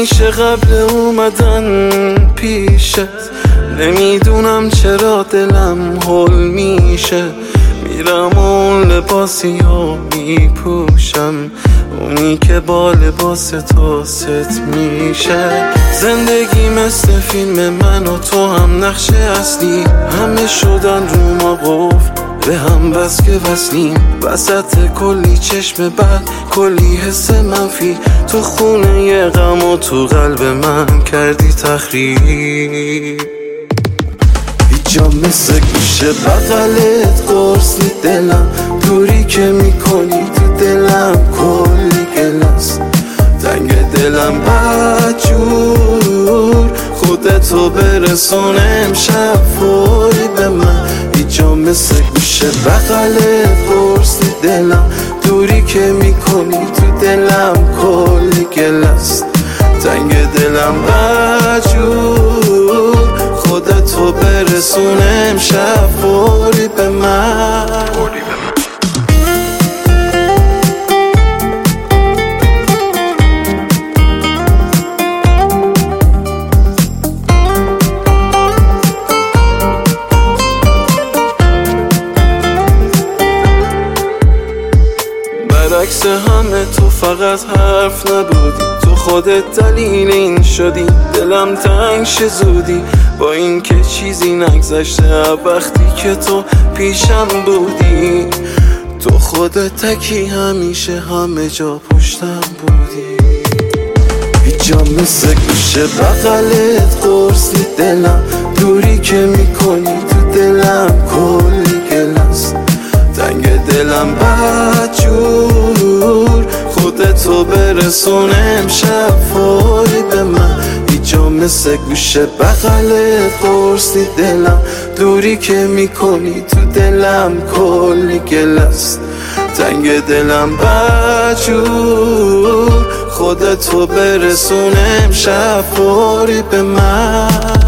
همیشه قبل اومدن پیشت نمیدونم چرا دلم هول میشه، میرم اون لباسی ها میپوشم، اونی که با لباس تو ست میشه. زندگی مثل فیلم من و تو هم نقش اصلی، همه شدن رو ما قفل به هم بس که وصلیم، وسط کلی چشم بد کلی حس منفی، تو خونه غم و تو قلب من کردی تخریب. جا مثل گوشه بغلت قرصی دلم، دوری که میکنی تو دلم کلی گلست، تنگ دلم بدجور، خودتو برسون امشب فوری به من. جا مثل گوشه بغلت قرصی دلم، دوری که میکنی تو دلم کلی گلست، تنگ دلم بدجور، خودتو برسون امشب فوری به من. برعکس همه تو فقط حرف نبودی، تو خودت دلیل این شدی دلم تنگ شه زودی، با این که چیزی نگذشته وقتی که تو پیشم بودی، تو خودت تکی همیشه همه جا پشتم بودی. جا مثل گوشه بغلت قرصی دلم، دوری که میکنی تو دلم کلی گلست، تنگ دلم بدجور، خودتو برسون امشب فوری به من. جا مثل گوشه بغلت قرصی دلم، دوری که میکنی تو دلم کلی گلست، تنگ دلم بدجور، خودتو برسون امشب فوری به من.